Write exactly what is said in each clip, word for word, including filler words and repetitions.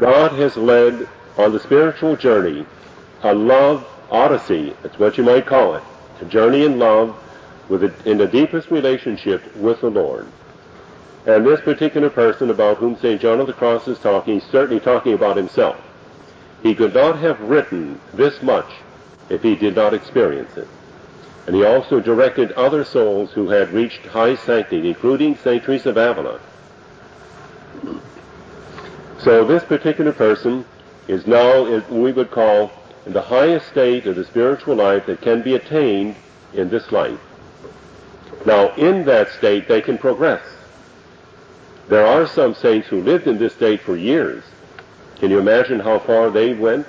God has led on the spiritual journey a love odyssey, that's what you might call it, a journey in love with a, in the deepest relationship with the Lord. And this particular person about whom Saint John of the Cross is talking, he's certainly talking about himself. He could not have written this much if he did not experience it. And he also directed other souls who had reached high sanctity, including Saint Teresa of Avila. So this particular person is now what we would call in the highest state of the spiritual life that can be attained in this life. Now, in that state, they can progress. There are some saints who lived in this state for years. Can you imagine how far they went?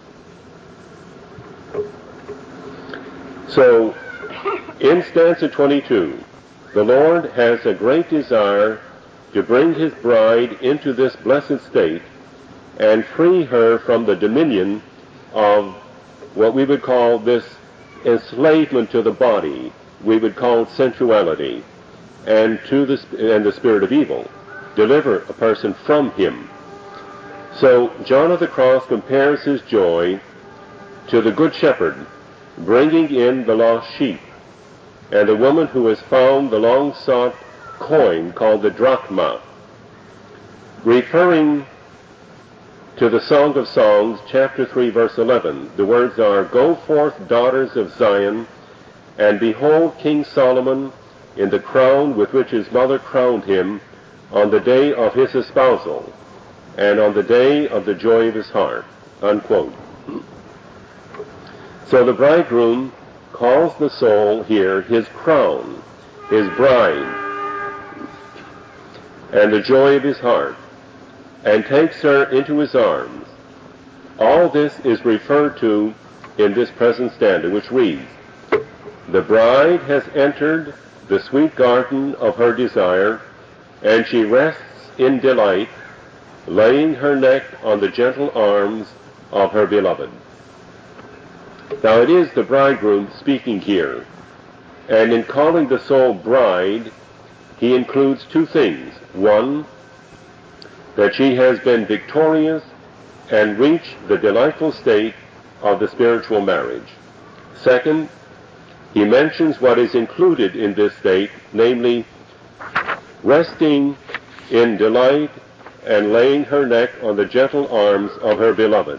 So, in stanza twenty-two, the Lord has a great desire to bring his bride into this blessed state and free her from the dominion of what we would call this enslavement to the body, we would call sensuality, and to the, and the spirit of evil. Deliver a person from him. So John of the Cross compares his joy to the good shepherd bringing in the lost sheep, and the woman who has found the long-sought coin called the drachma, referring to the Song of Songs, chapter three, verse eleven. The words are, "Go forth, daughters of Zion, and behold King Solomon in the crown with which his mother crowned him on the day of his espousal, and on the day of the joy of his heart," unquote. So the bridegroom calls the soul here his crown, his bride, and the joy of his heart, and takes her into his arms. All this is referred to in this present stanza, which reads, "The bride has entered the sweet garden of her desire, and she rests in delight, laying her neck on the gentle arms of her beloved." Now it is the bridegroom speaking here, and in calling the soul bride, he includes two things. One, that she has been victorious and reached the delightful state of the spiritual marriage. Second, he mentions what is included in this state, namely, resting in delight and laying her neck on the gentle arms of her beloved.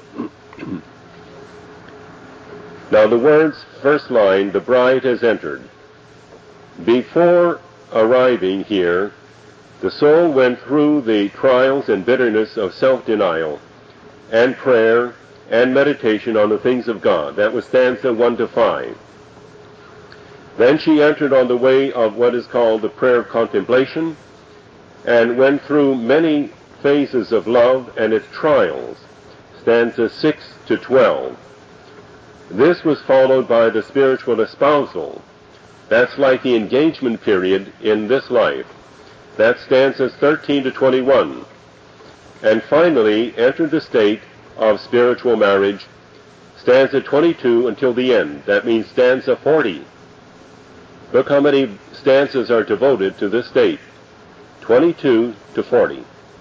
Now the words, first line, "the bride has entered." Before arriving here, the soul went through the trials and bitterness of self-denial and prayer and meditation on the things of God. That was stanza one to five. Then she entered on the way of what is called the prayer of contemplation, and went through many phases of love and its trials, stanzas six to twelve. This was followed by the spiritual espousal. That's like the engagement period in this life. That's stanzas thirteen to twenty-one. And finally entered the state of spiritual marriage, stanza twenty-two until the end. That means stanza forty. Look how many stanzas are devoted to this state. twenty-two to forty.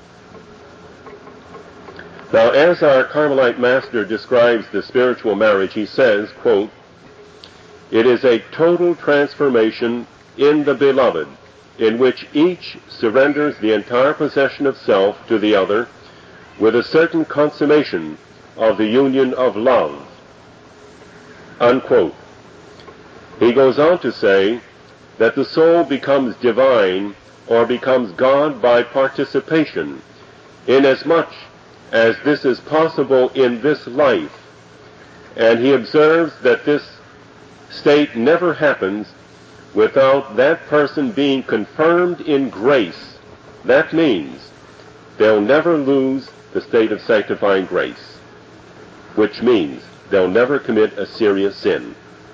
Now, as our Carmelite master describes the spiritual marriage, he says, quote, "It is a total transformation in the beloved, in which each surrenders the entire possession of self to the other with a certain consummation of the union of love," unquote. He goes on to say that the soul becomes divine or becomes God by participation, inasmuch as this is possible in this life, and he observes that this state never happens without that person being confirmed in grace. That means they'll never lose the state of sanctifying grace, which means they'll never commit a serious sin.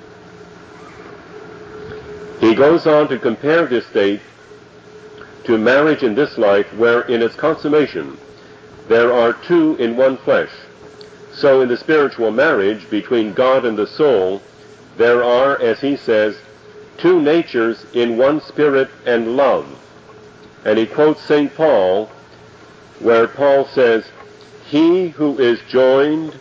He goes on to compare this state to marriage in this life, where in its consummation there are two in one flesh. So in the spiritual marriage between God and the soul, there are, as he says, two natures in one spirit and love. And he quotes Saint Paul, where Paul says, he who is joined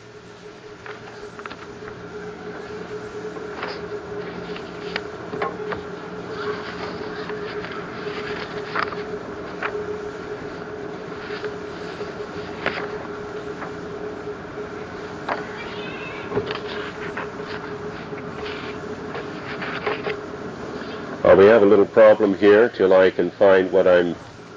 Uh, we have a little problem here till I can find what I'm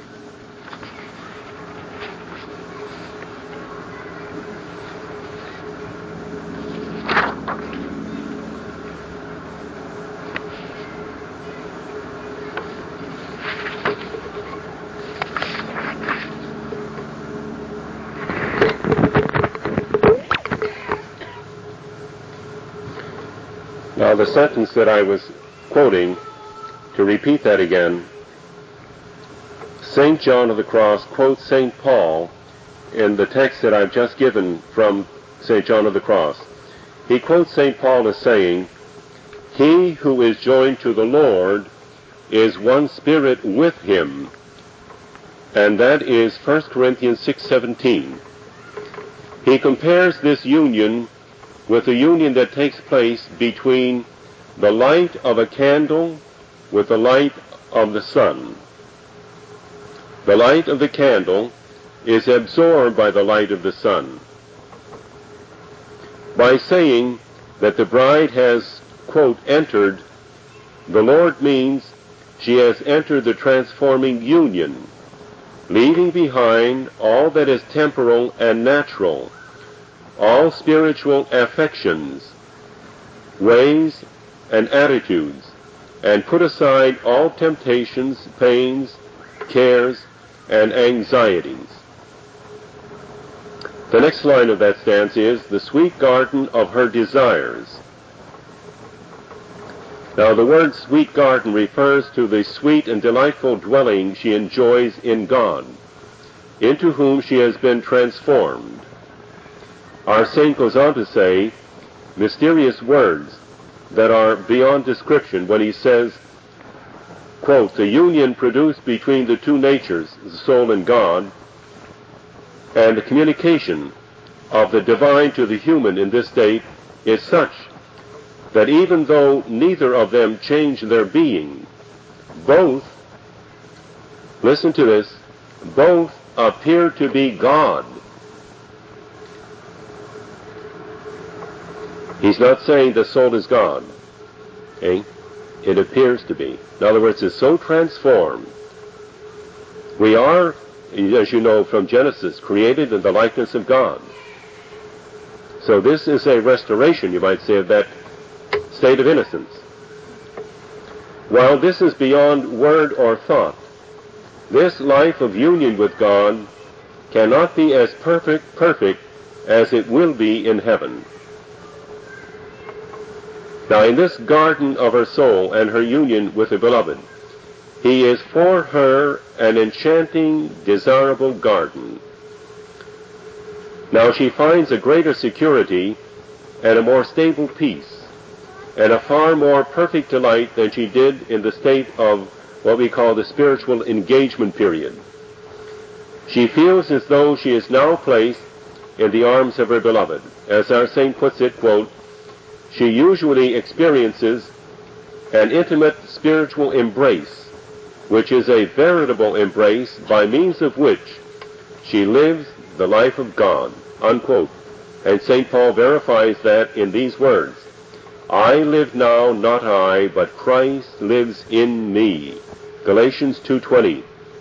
now the sentence that I was quoting. To repeat that again, Saint John of the Cross quotes Saint Paul in the text that I've just given from Saint John of the Cross. He quotes Saint Paul as saying, "He who is joined to the Lord is one spirit with him." And that is First Corinthians six seventeen. He compares this union with the union that takes place between the light of a candle with the light of the sun. The light of the candle is absorbed by the light of the sun. By saying that the bride has, quote, entered, the Lord means she has entered the transforming union, leaving behind all that is temporal and natural, all spiritual affections, ways, and attitudes, and put aside all temptations, pains, cares, and anxieties. The next line of that stanza is, "the sweet garden of her desires." Now the word sweet garden refers to the sweet and delightful dwelling she enjoys in God, into whom she has been transformed. Our saint goes on to say mysterious words that are beyond description when he says, quote, "The union produced between the two natures, the soul and God, and the communication of the divine to the human in this state is such that even though neither of them change their being, both, listen to this, both appear to be God." He's not saying the soul is God. Okay? It appears to be. In other words, it's so transformed. We are, as you know from Genesis, created in the likeness of God. So this is a restoration, you might say, of that state of innocence. While this is beyond word or thought, this life of union with God cannot be as perfect, perfect as it will be in heaven. Now in this garden of her soul and her union with the Beloved, he is for her an enchanting, desirable garden. Now she finds a greater security and a more stable peace, and a far more perfect delight than she did in the state of what we call the spiritual engagement period. She feels as though she is now placed in the arms of her Beloved. As our saint puts it, quote, "She usually experiences an intimate spiritual embrace, which is a veritable embrace by means of which she lives the life of God," unquote. And Saint Paul verifies that in these words, "I live now, not I, but Christ lives in me." Galatians two twenty.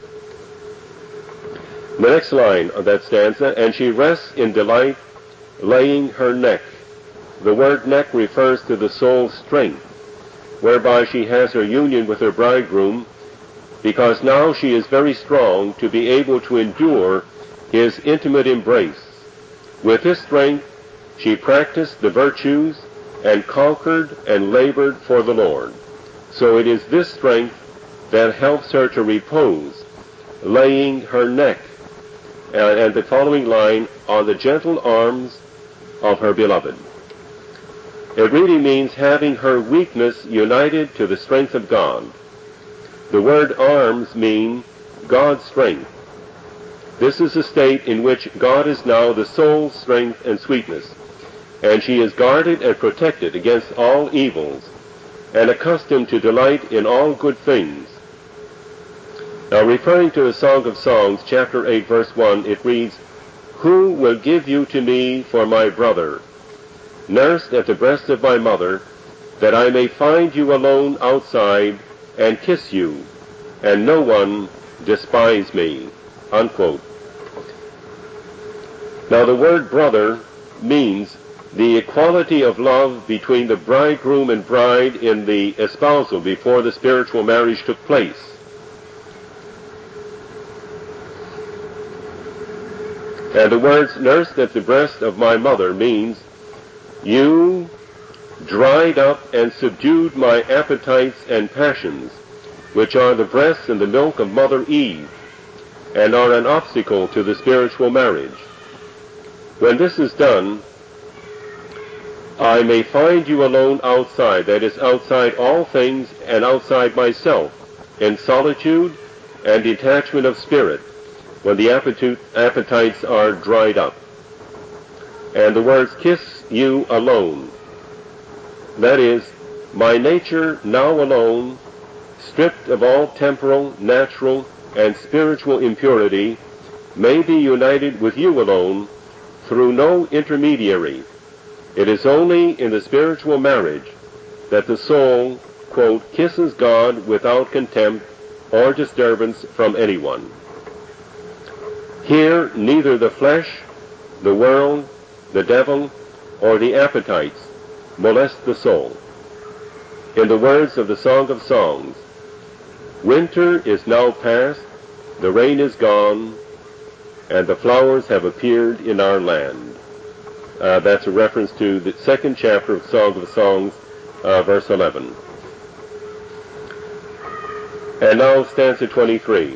The next line of that stanza, "And she rests in delight, laying her neck." The word neck refers to the soul's strength, whereby she has her union with her bridegroom, because now she is very strong to be able to endure his intimate embrace. With this strength she practiced the virtues and conquered and labored for the Lord. So it is this strength that helps her to repose, laying her neck, and, and the following line, "on the gentle arms of her Beloved." It really means having her weakness united to the strength of God. The word arms mean God's strength. This is a state in which God is now the soul's strength and sweetness, and she is guarded and protected against all evils, and accustomed to delight in all good things. Now, referring to the Song of Songs, chapter eight, verse one, it reads, "Who will give you to me for my brother, nursed at the breast of my mother, that I may find you alone outside and kiss you, and no one despise me?" Unquote. Now, the word brother means the equality of love between the bridegroom and bride in the espousal before the spiritual marriage took place. And the words nursed at the breast of my mother means you dried up and subdued my appetites and passions, which are the breasts and the milk of Mother Eve, and are an obstacle to the spiritual marriage. When this is done, I may find you alone outside, that is, outside all things and outside myself, in solitude and detachment of spirit, when the appetites are dried up. And the words kiss you alone, that is, my nature now alone, stripped of all temporal, natural, and spiritual impurity, may be united with you alone through no intermediary. It is only in the spiritual marriage that the soul, quote, kisses God without contempt or disturbance from anyone. Here neither the flesh, the world, the devil, or the appetites molest the soul. In the words of the Song of Songs, winter is now past, the rain is gone, and the flowers have appeared in our land. Uh, that's a reference to the second chapter of Song of Songs, uh, verse eleven. And now stanza twenty-three.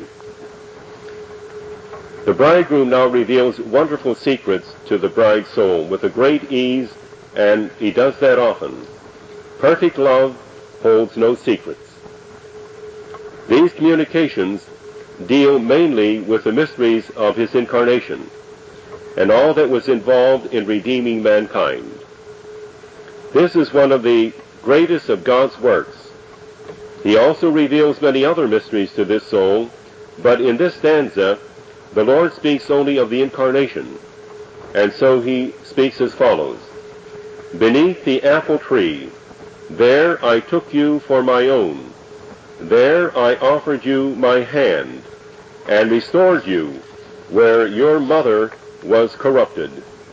The bridegroom now reveals wonderful secrets to the bride's soul with a great ease, and he does that often. Perfect love holds no secrets. These communications deal mainly with the mysteries of his incarnation and all that was involved in redeeming mankind. This is one of the greatest of God's works. He also reveals many other mysteries to this soul, but in this stanza, the Lord speaks only of the incarnation, and so he speaks as follows. Beneath the apple tree, there I took you for my own. There I offered you my hand, and restored you where your mother was corrupted.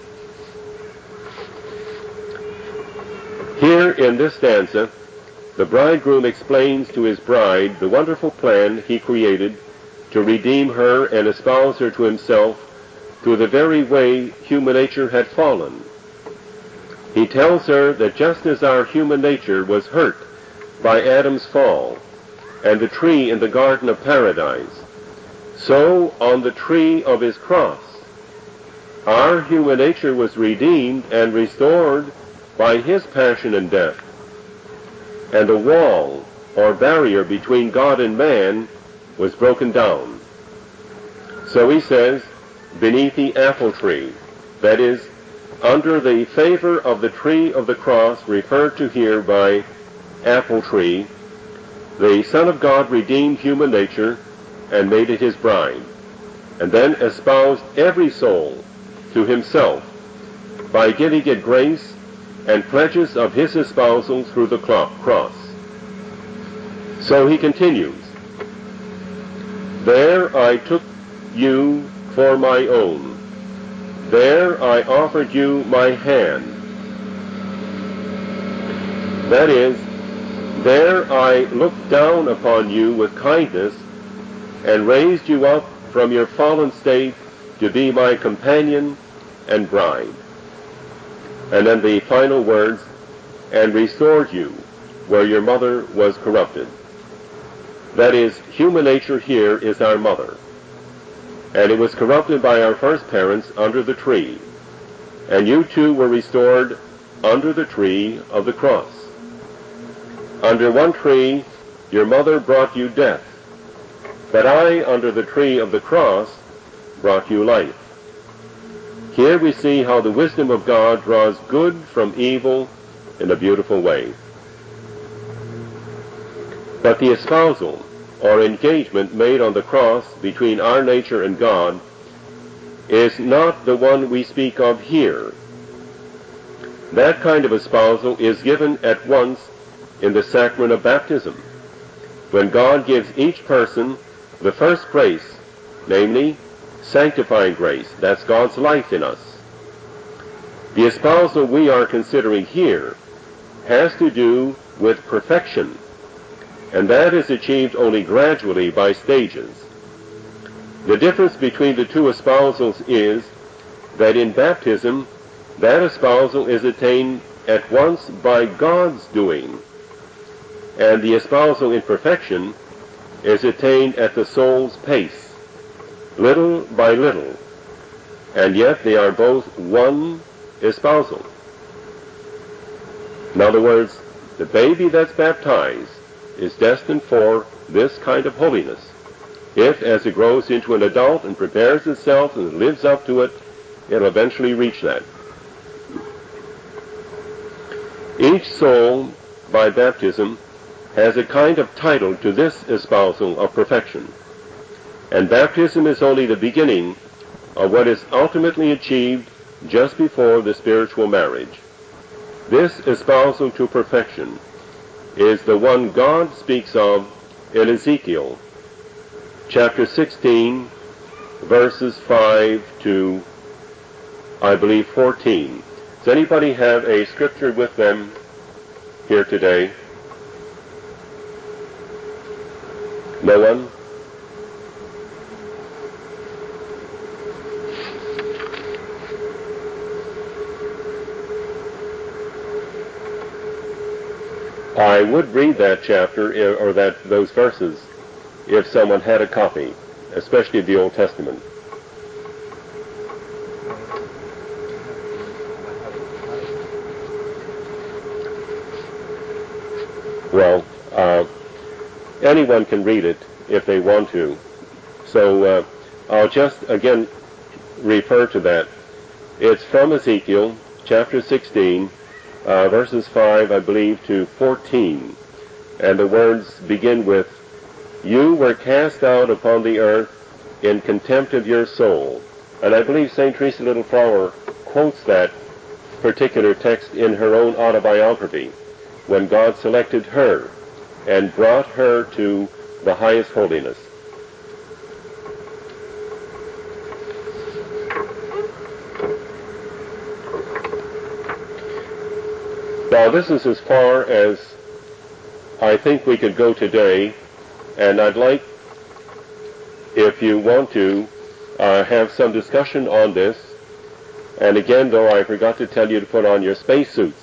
Here in this stanza, the bridegroom explains to his bride the wonderful plan he created to redeem her and espouse her to himself through the very way human nature had fallen. He tells her that just as our human nature was hurt by Adam's fall and the tree in the Garden of Paradise, so on the tree of his cross, our human nature was redeemed and restored by his passion and death, and the wall or barrier between God and man was broken down. So he says, beneath the apple tree, that is, under the favor of the tree of the cross, referred to here by apple tree, the Son of God redeemed human nature and made it his bride, and then espoused every soul to himself by giving it grace and pledges of his espousal through the cross. So he continues, there I took you for my own. There I offered you my hand. That is, there I looked down upon you with kindness and raised you up from your fallen state to be my companion and bride. And then the final words, and restored you where your mother was corrupted. That is, human nature here is our mother, and it was corrupted by our first parents under the tree, and you too were restored under the tree of the cross. Under one tree your mother brought you death, but I, under the tree of the cross, brought you life. Here we see how the wisdom of God draws good from evil in a beautiful way. But the espousal, or engagement made on the cross between our nature and God, is not the one we speak of here. That kind of espousal is given at once in the sacrament of baptism, when God gives each person the first grace, namely, sanctifying grace. That's God's life in us. The espousal we are considering here has to do with perfection, and that is achieved only gradually by stages. The difference between the two espousals is that in baptism, that espousal is attained at once by God's doing, and the espousal in perfection is attained at the soul's pace, little by little, and yet they are both one espousal. In other words, the baby that's baptized is destined for this kind of holiness. If, as it grows into an adult and prepares itself and lives up to it, it'll eventually reach that. Each soul, by baptism, has a kind of title to this espousal of perfection, and baptism is only the beginning of what is ultimately achieved just before the spiritual marriage. This espousal to perfection is the one God speaks of in Ezekiel, chapter sixteen, verses five to, I believe, fourteen. Does anybody have a scripture with them here today? No one? I would read that chapter, or that those verses, if someone had a copy, especially of the Old Testament. Well, uh, anyone can read it if they want to. So uh, I'll just again refer to that. It's from Ezekiel, chapter sixteen, uh, verses five, I believe, to fourteen. And the words begin with, "You were cast out upon the earth in contempt of your soul." And I believe Saint Teresa Little Flower quotes that particular text in her own autobiography, when God selected her and brought her to the highest holiness. Now, this is as far as I think we could go today, and I'd like, if you want to, uh, have some discussion on this. And again, though, I forgot to tell you to put on your spacesuits.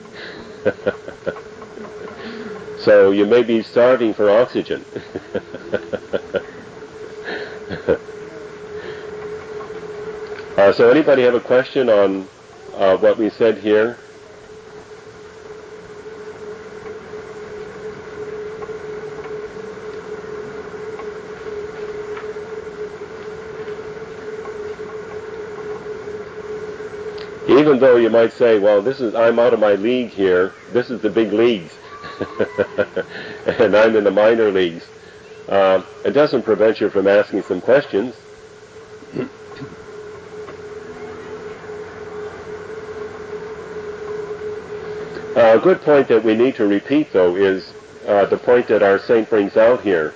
So you may be starving for oxygen. uh, so anybody have a question on uh, what we said here? Even though you might say, well, this is, I'm out of my league here, this is the big leagues, and I'm in the minor leagues, uh, it doesn't prevent you from asking some questions. Uh, a good point that we need to repeat, though, is uh, the point that our saint brings out here.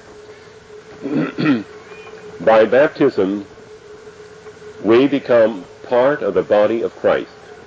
By baptism, we become part of the body of Christ.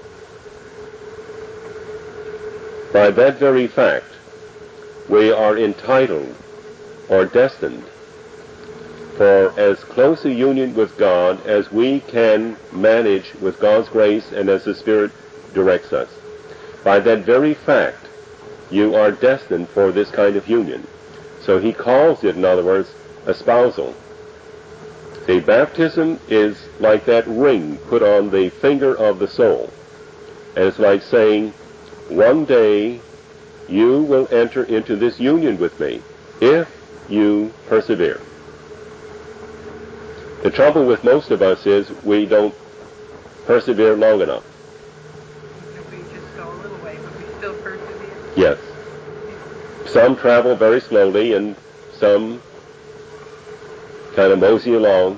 By that very fact, we are entitled or destined for as close a union with God as we can manage with God's grace and as the Spirit directs us. By that very fact, you are destined for this kind of union. So he calls it, in other words, espousal. The baptism is like that ring put on the finger of the soul. And it's like saying, one day you will enter into this union with me if you persevere. The trouble with most of us is we don't persevere long enough. We just go a little way, but we still persevere. Yes. Some travel very slowly and some kind of mosey along.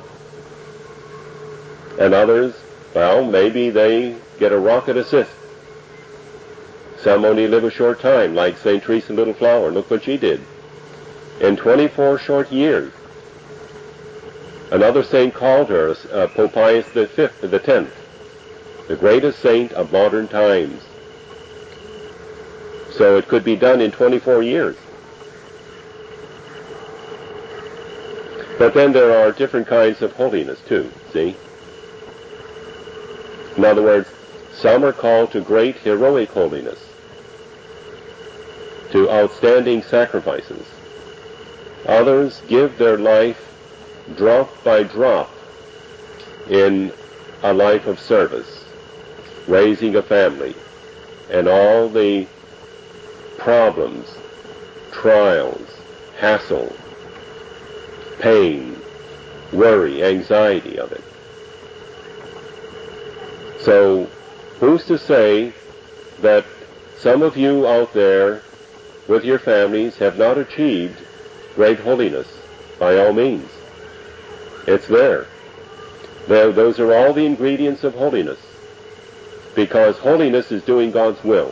And others, well, maybe they get a rocket assist. Some only live a short time, like Saint Teresa Little Flower. Look what she did. In twenty-four short years. Another saint called her uh, Pope Pius the Fifth, the Tenth, the greatest saint of modern times. So it could be done in twenty-four years. But then there are different kinds of holiness too, see? In other words, some are called to great heroic holiness, to outstanding sacrifices. Others give their life drop by drop in a life of service, raising a family, and all the problems, trials, hassle, pain, worry, anxiety of it. So, who's to say that some of you out there with your families have not achieved great holiness? By all means. It's there. There, those are all the ingredients of holiness. Because holiness is doing God's will.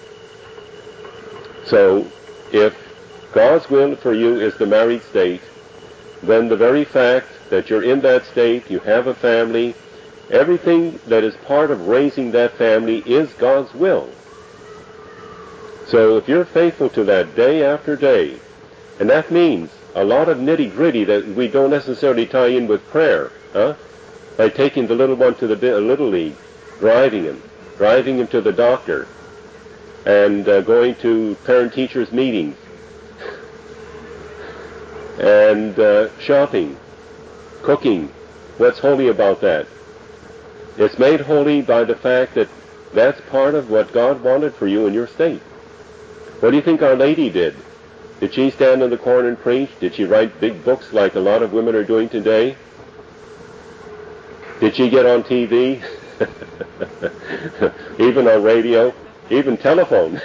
So, if God's will for you is the married state, then the very fact that you're in that state, you have a family, everything that is part of raising that family is God's will. So if you're faithful to that day after day, and that means a lot of nitty-gritty that we don't necessarily tie in with prayer, huh? Like taking the little one to the Little League, driving him, driving him to the doctor, and uh, going to parent-teachers meetings, and uh, shopping, cooking. What's holy about that? It's made holy by the fact that that's part of what God wanted for you in your state. What do you think Our Lady did? Did she stand in the corner and preach? Did she write big books like a lot of women are doing today? Did she get on T V? Even on radio? Even telephone?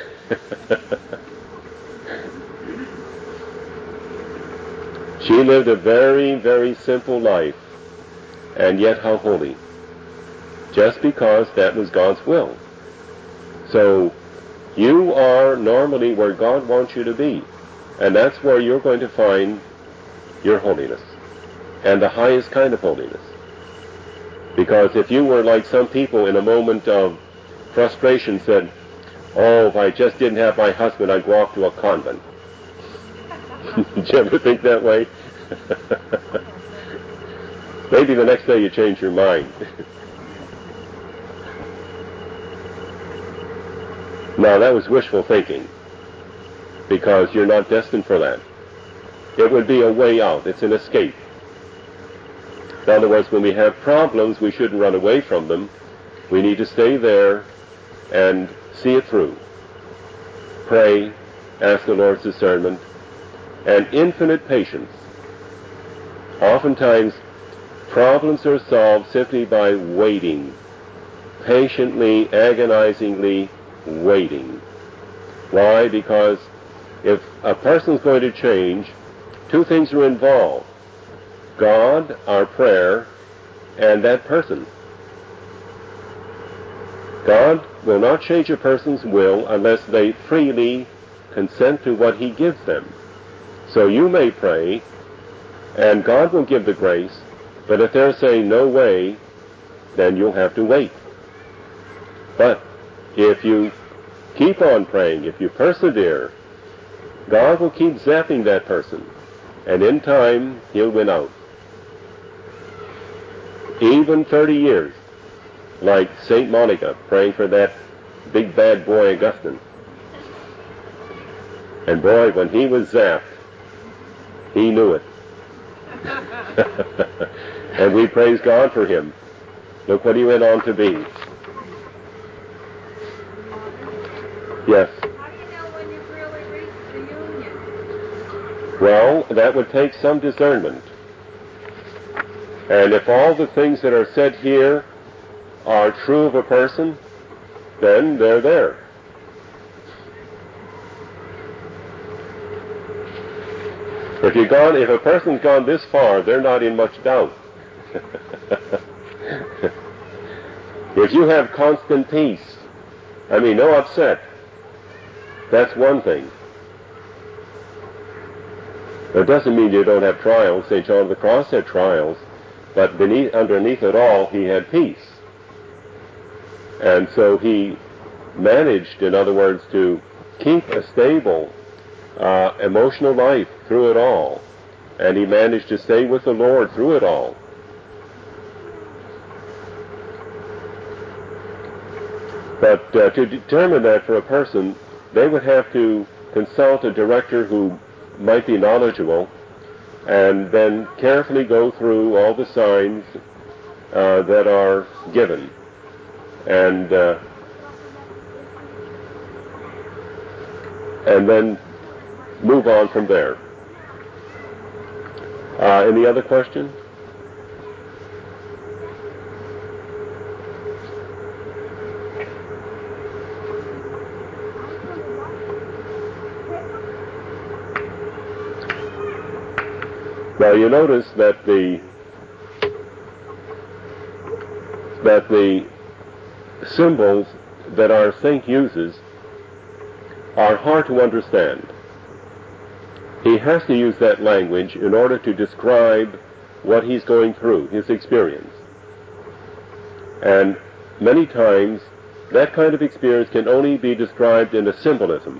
She lived a very, very simple life, and yet how holy. Just because that was God's will. So, you are normally where God wants you to be, and that's where you're going to find your holiness, and the highest kind of holiness. Because if you were like some people in a moment of frustration said, oh, if I just didn't have my husband, I'd go off to a convent. Did you ever think that way? Maybe the next day you change your mind. Now that was wishful thinking, because you're not destined for that. It would be a way out. It's an escape. In other words, when we have problems, we shouldn't run away from them. We need to stay there and see it through. Pray, ask the Lord's discernment, and infinite patience. Oftentimes, problems are solved simply by waiting, patiently, agonizingly waiting. Why? Because if a person's going to change, two things are involved. God, our prayer, and that person. God will not change a person's will unless they freely consent to what He gives them. So you may pray, and God will give the grace, but if they're saying no way, then you'll have to wait. But if you keep on praying, if you persevere, God will keep zapping that person, and in time, He'll win out. Even thirty years, like Saint Monica praying for that big bad boy Augustine. And boy, when he was zapped, he knew it. And we praise God for him. Look what he went on to be. Yes? How do you know when you've really reached the union? Well, that would take some discernment. And if all the things that are said here are true of a person, then they're there. If you've gone, if a person's gone this far, they're not in much doubt. If you have constant peace, I mean, no upset, that's one thing. It doesn't mean you don't have trials. Saint John of the Cross had trials, but beneath, underneath it all, he had peace. And so he managed, in other words, to keep a stable uh, emotional life through it all. And he managed to stay with the Lord through it all. But uh, to determine that for a person, they would have to consult a director who might be knowledgeable and then carefully go through all the signs uh, that are given. And uh, and then move on from there. Uh, any other question? Now you notice that the that the symbols that our saint uses are hard to understand. He has to use that language in order to describe what he's going through, his experience. And many times that kind of experience can only be described in a symbolism.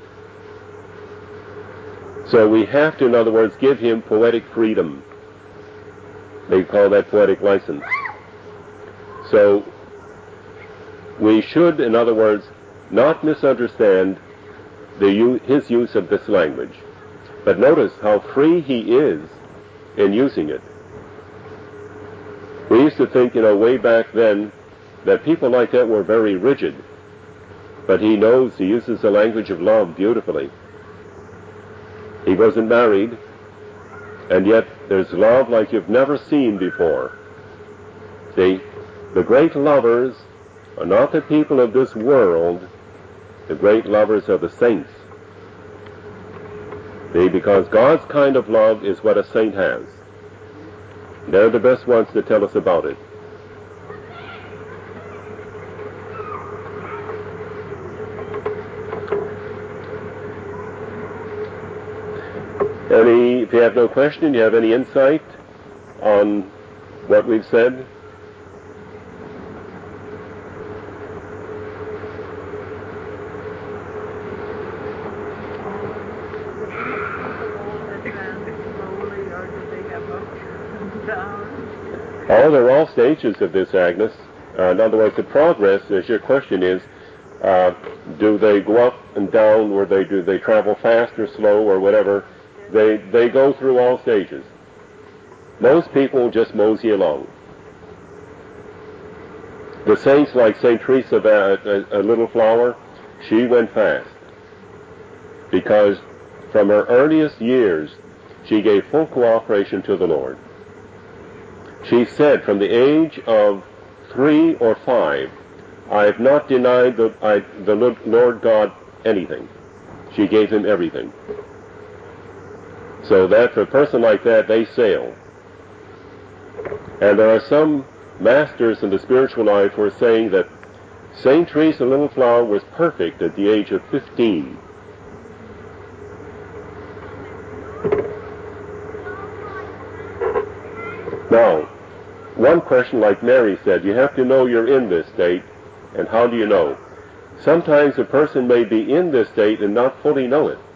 So we have to, in other words, give him poetic freedom. They call that poetic license. So we should, in other words, not misunderstand the, his use of this language. But notice how free he is in using it. We used to think, you know, way back then, that people like that were very rigid. But he knows, he uses the language of love beautifully. He wasn't married, and yet there's love like you've never seen before. See, the great lovers are not the people of this world. The great lovers are the saints. See, because God's kind of love is what a saint has. They're the best ones to tell us about it. Any, if you have no question, do you have any insight on what we've said? Oh, they're all stages of this, Agnes. Uh, in other words, the progress, as your question is, uh, do they go up and down, or they do they travel fast or slow or whatever? They they go through all stages. Most people just mosey along. The saints like Saint Teresa of a, a, a Little Flower, she went fast because from her earliest years she gave full cooperation to the Lord. She said, from the age of three or five, I have not denied the, I, the Lord God anything. She gave him everything. So that for a person like that, they sail. And there are some masters in the spiritual life who are saying that Saint Teresa of Little Flower was perfect at the age of fifteen. Now, one question, like Mary said, you have to know you're in this state, and how do you know? Sometimes a person may be in this state and not fully know it,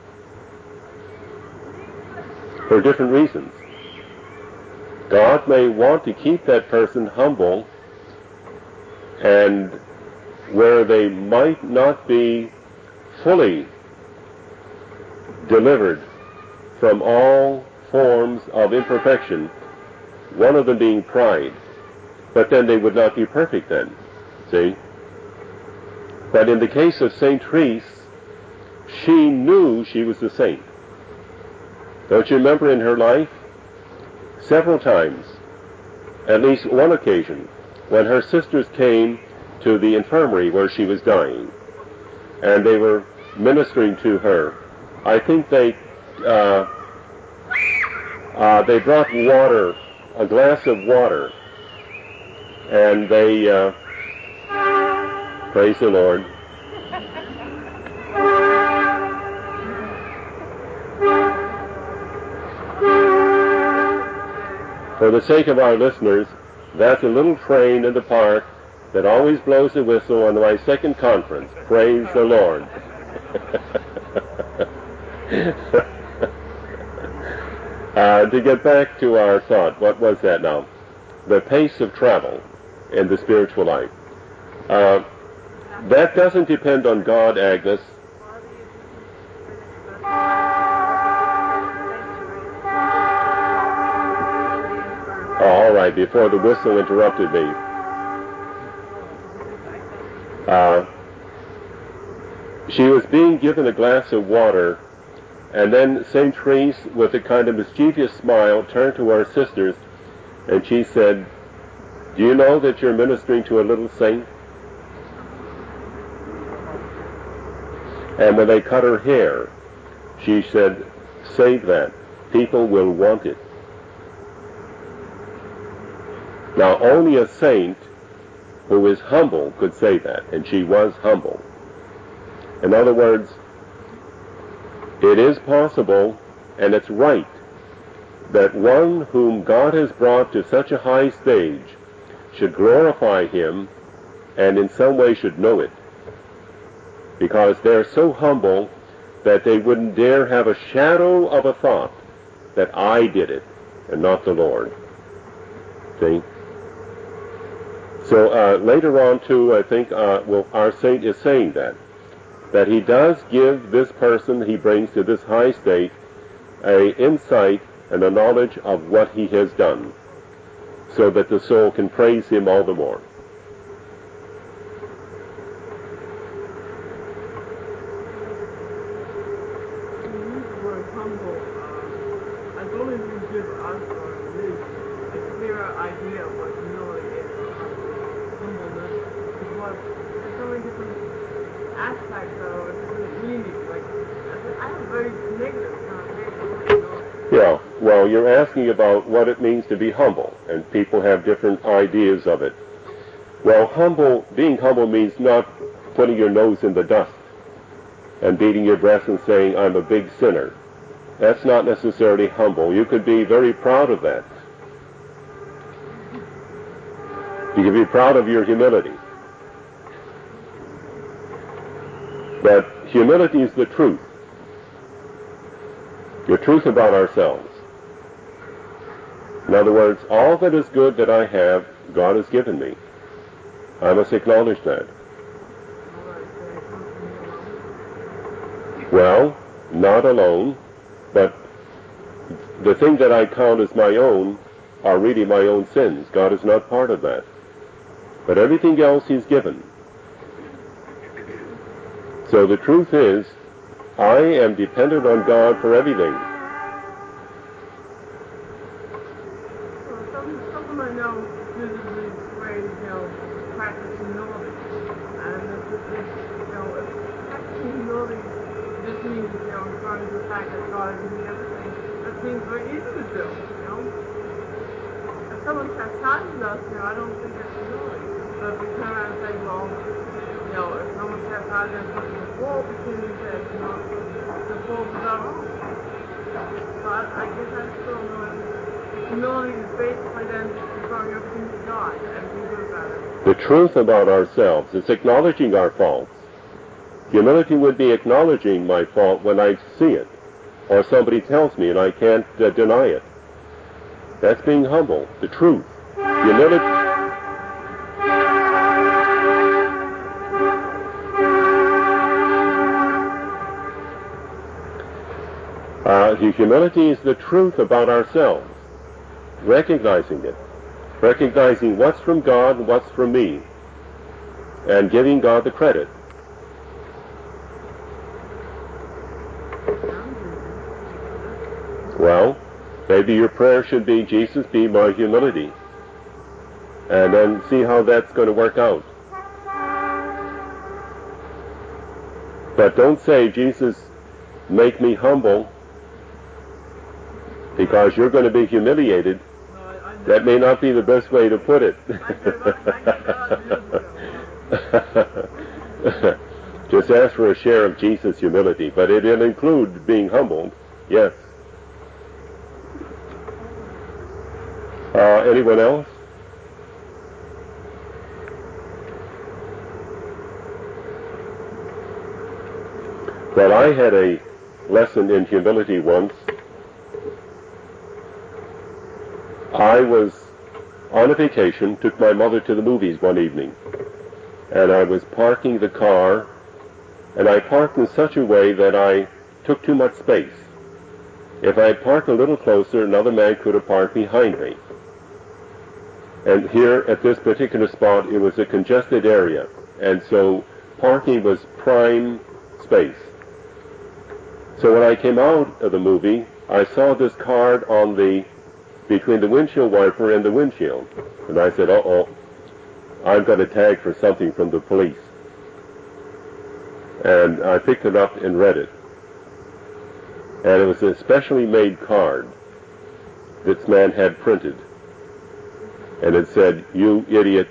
for different reasons. God may want to keep that person humble, and where they might not be fully delivered from all forms of imperfection, one of them being pride, but then they would not be perfect then, see? But in the case of Saint Therese, she knew she was a saint. Don't you remember in her life? Several times at least one occasion, when her sisters came to the infirmary where she was dying, and they were ministering to her. I think they uh, uh, they brought water, a glass of water, and they uh, praise the Lord. For the sake of our listeners, that's a little train in the park that always blows the whistle on my second conference. Praise the Lord. uh, to get back to our thought, what was that now? The pace of travel in the spiritual life. Uh, that doesn't depend on God, Agnes. Oh, all right, before the whistle interrupted me. Uh, she was being given a glass of water, and then Saint Therese, with a kind of mischievous smile, turned to our sisters, and she said, "Do you know that you're ministering to a little saint?" And when they cut her hair, she said, "Save that. People will want it." Now, only a saint who is humble could say that, and she was humble. In other words, it is possible, and it's right, that one whom God has brought to such a high stage should glorify him and in some way should know it, because they're so humble that they wouldn't dare have a shadow of a thought that I did it and not the Lord. See? So uh, later on, too, I think uh, well, our saint is saying that, that he does give this person he brings to this high state a insight and a knowledge of what he has done, so that the soul can praise him all the more. Idea of what humility is, humbleness, because there's so many different aspects of it, different meanings. Like, I have very negative connotations. Yeah, well, you're asking about what it means to be humble, and people have different ideas of it. Well, humble, being humble means not putting your nose in the dust and beating your breast and saying, "I'm a big sinner." That's not necessarily humble. You could be very proud of that. You can be proud of your humility. But humility is the truth. The truth about ourselves. In other words, all that is good that I have, God has given me. I must acknowledge that. Well, not alone, but the thing that I count as my own are really my own sins. God is not part of that. But everything else he's given. So the truth is, I am dependent on God for everything. Well, some, some I know uses the phrase, you know, practice humility. And it's just, you know, if practicing humility just means, you know, referring to the fact that God is in everything, that seems very easy to do, you know. If someone chastises us, you know, I don't think that's humility. But if we turn around and say, well, you know, if someone chastises us for the fault, we can say, you know, the fault is our own. So I, I guess I still know that humility is basically then referring everything to God, everything good about it. The truth about ourselves is acknowledging our faults. Humility would be acknowledging my fault when I see it, or somebody tells me and I can't uh, deny it. That's being humble, the truth. Humility. Uh, the humility is the truth about ourselves, recognizing it, recognizing what's from God and what's from me, and giving God the credit. Well, maybe your prayer should be, "Jesus, be my humility." and then see how that's going to work out. But don't say, Jesus, make me humble, because you're going to be humiliated. No, I, I That may not be the best way to put it. Just ask for a share of Jesus' humility, but it'll include being humbled, yes. Uh, anyone else? Well, I had a lesson in humility once. I was on a vacation, took my mother to the movies one evening, and I was parking the car, and I parked in such a way that I took too much space. If I had parked a little closer, another man could have parked behind me. And here at this particular spot, it was a congested area, and so parking was prime space. So when I came out of the movie, I saw this card on the between the windshield wiper and the windshield. And I said, uh-oh, I've got a tag for something from the police. And I picked it up and read it. And it was a specially made card this man had printed. And it said, "You idiot."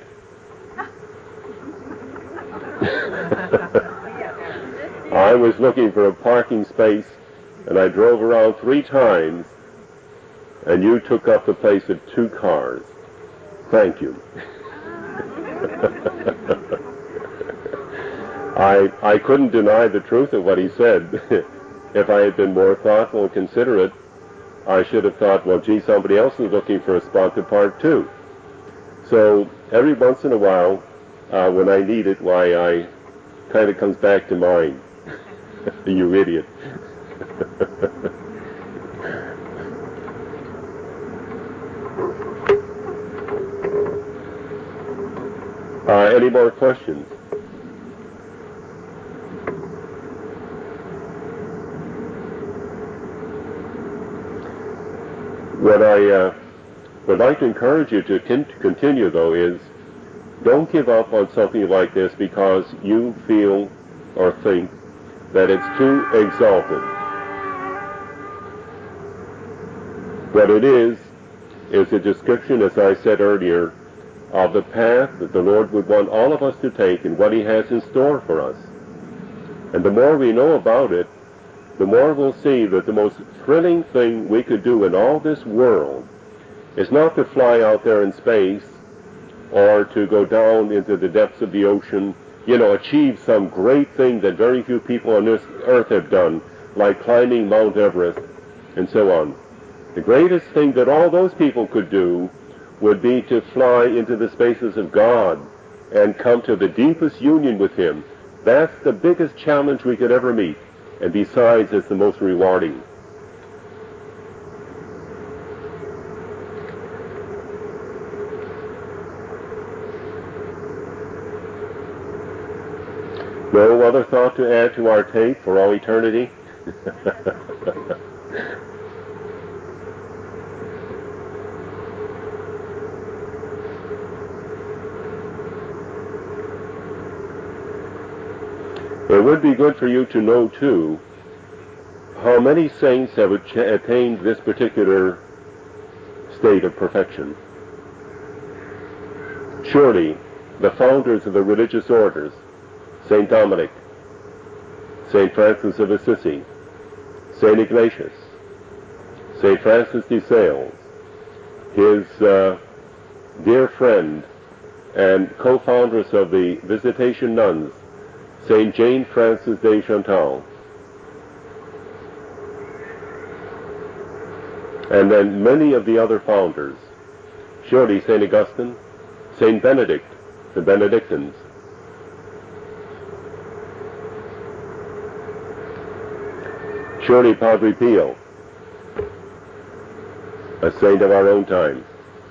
I was looking for a parking space, and I drove around three times, and you took up the place of two cars. Thank you. I I couldn't deny the truth of what he said. If I had been more thoughtful and considerate, I should have thought, well, gee, somebody else is looking for a spot to park too. So every once in a while, uh, when I need it, why, I kind of comes back to mind. You idiot. uh, any more questions? What I uh, would like to encourage you to, con- to continue, though, is don't give up on something like this because you feel or think that it's too exalted. What it is, is a description, as I said earlier, of the path that the Lord would want all of us to take and what He has in store for us. And the more we know about it, the more we'll see that the most thrilling thing we could do in all this world is not to fly out there in space or to go down into the depths of the ocean, you know, achieve some great thing that very few people on this earth have done, like climbing Mount Everest and so on. The greatest thing that all those people could do would be to fly into the spaces of God and come to the deepest union with Him. That's the biggest challenge we could ever meet, and besides, it's the most rewarding. No other thought to add to our tape for all eternity? It would be good for you to know, too, how many saints have attained this particular state of perfection. Surely, the founders of the religious orders, Saint Dominic, Saint Francis of Assisi, Saint Ignatius, Saint Francis de Sales, his uh, dear friend and co-foundress of the Visitation Nuns, Saint Jane Frances de Chantal, and then many of the other founders, surely Saint Augustine, Saint Benedict, the Benedictines, surely Padre Pio, a saint of our own time.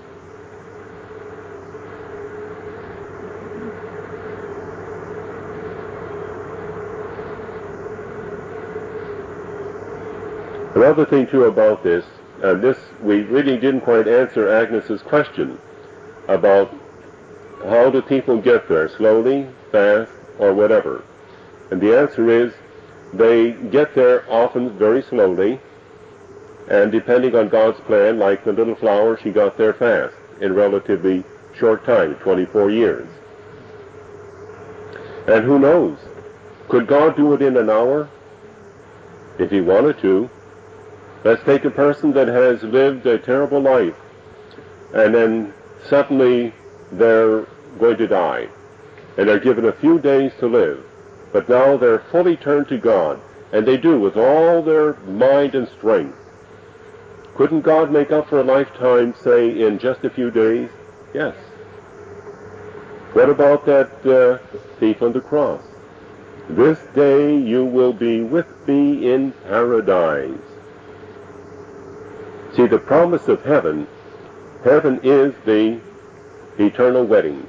Another thing, too, about this, and this, we really didn't quite answer Agnes's question about how do people get there? Slowly, fast, or whatever? And the answer is, they get there often very slowly, and depending on God's plan, like the little flower, she got there fast, in relatively short time, twenty-four years. And who knows? Could God do it in an hour? If he wanted to. Let's take a person that has lived a terrible life, and then suddenly they're going to die, and they're given a few days to live, but now they're fully turned to God, and they do with all their mind and strength. Couldn't God make up for a lifetime, say, in just a few days? Yes. What about that uh, thief on the cross? This day you will be with me in paradise. See, the promise of heaven, heaven is the eternal wedding.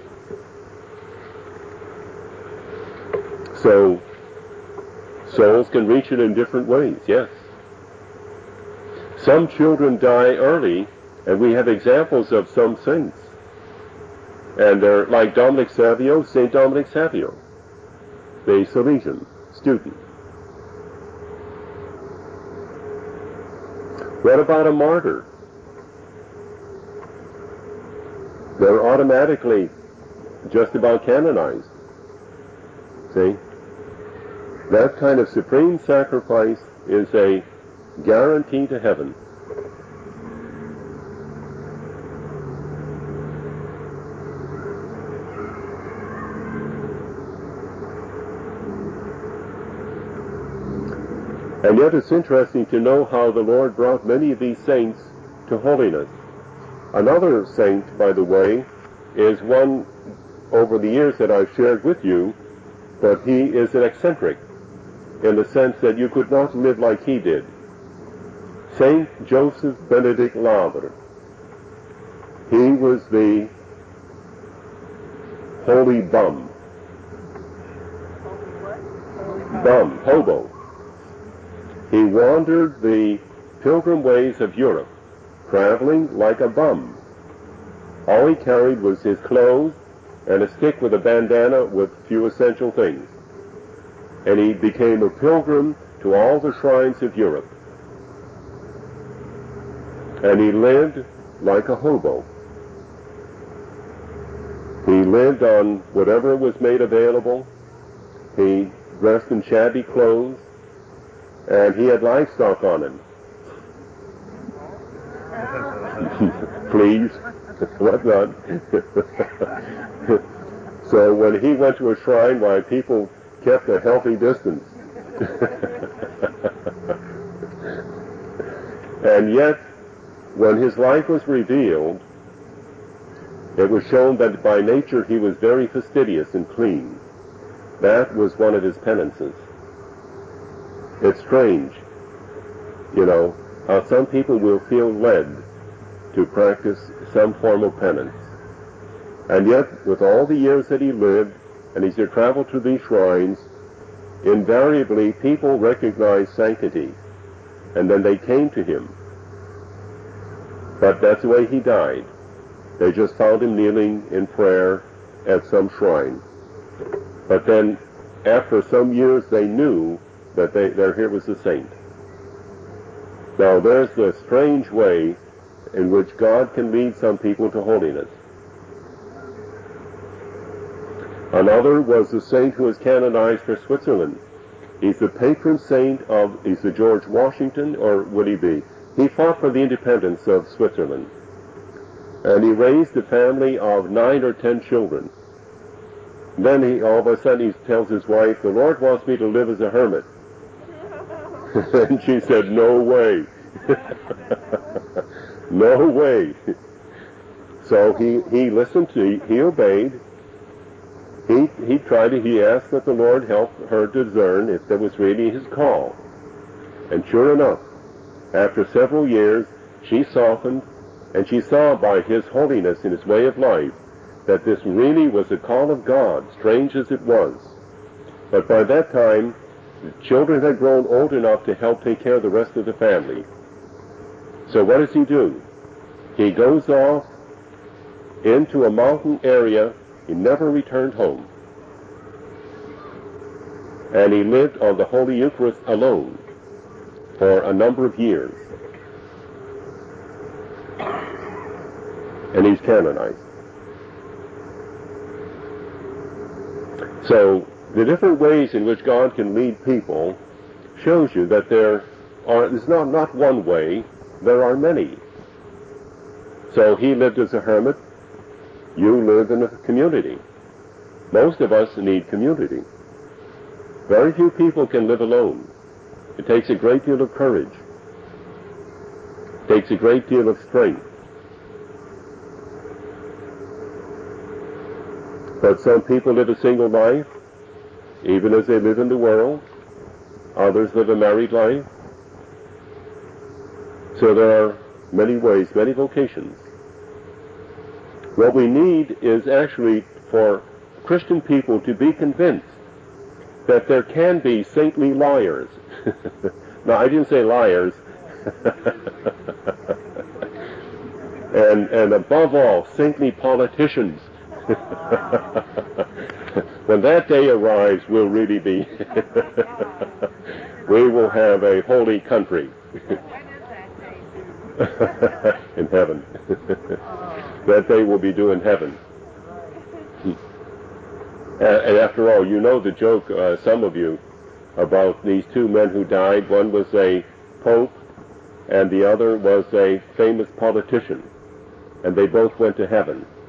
So, souls can reach it in different ways, yes. Some children die early, and we have examples of some saints. And they're like Dominic Savio, Saint Dominic Savio, the Salesian student. What about a martyr? They're automatically just about canonized. See? That kind of supreme sacrifice is a guarantee to heaven. And yet it's interesting to know how the Lord brought many of these saints to holiness. Another saint, by the way, is one over the years that I've shared with you, but he is an eccentric in the sense that you could not live like he did. Saint Joseph Benedict Labre. He was the holy bum. Bum, hobo. He wandered the pilgrim ways of Europe, traveling like a bum. All he carried was his clothes and a stick with a bandana with few essential things. And he became a pilgrim to all the shrines of Europe. And he lived like a hobo. He lived on whatever was made available. He dressed in shabby clothes, and he had livestock on him. Please, what not? So when he went to a shrine, why, people kept a healthy distance. And yet, when his life was revealed, it was shown that by nature he was very fastidious and clean. That was one of his penances. It's strange, you know, how some people will feel led to practice some form of penance. And yet, with all the years that he lived, and as he traveled to these shrines, invariably people recognized sanctity, and then they came to him. But that's the way he died. They just found him kneeling in prayer at some shrine. But then, after some years, they knew that they, that here was a saint. Now, there's the strange way in which God can lead some people to holiness. Another was the saint who was canonized for Switzerland. He's the patron saint of, is it George Washington, or would he be? He fought for the independence of Switzerland. And he raised a family of nine or ten children. Then he, all of a sudden, he tells his wife, "The Lord wants me to live as a hermit." And she said, "No way." No way. So he, he listened to, he obeyed. He, he tried to, he asked that the Lord help her discern if that was really his call. And sure enough, after several years, she softened, and she saw by his holiness and his way of life that this really was a call of God, strange as it was. But by that time, the children had grown old enough to help take care of the rest of the family. So what does he do? He goes off into a mountain area He never returned home. And he lived on the Holy Eucharist alone for a number of years. And he's canonized. So the different ways in which God can lead people shows you that there are, there's not, not one way, there are many. So he lived as a hermit, you live in a community. Most of us need community. Very few people can live alone. It takes a great deal of courage. It takes a great deal of strength. But some people live a single life, even as they live in the world. Others live a married life. So there are many ways, many vocations. What we need is actually for Christian people to be convinced that there can be saintly liars. No, I didn't say liars. and, and above all, saintly politicians. When that day arrives, we'll really be, we will have a holy country. In heaven. That day will be due in heaven. And after all, you know the joke, uh, some of you, about these two men who died. One was a pope, and the other was a famous politician. And they both went to heaven.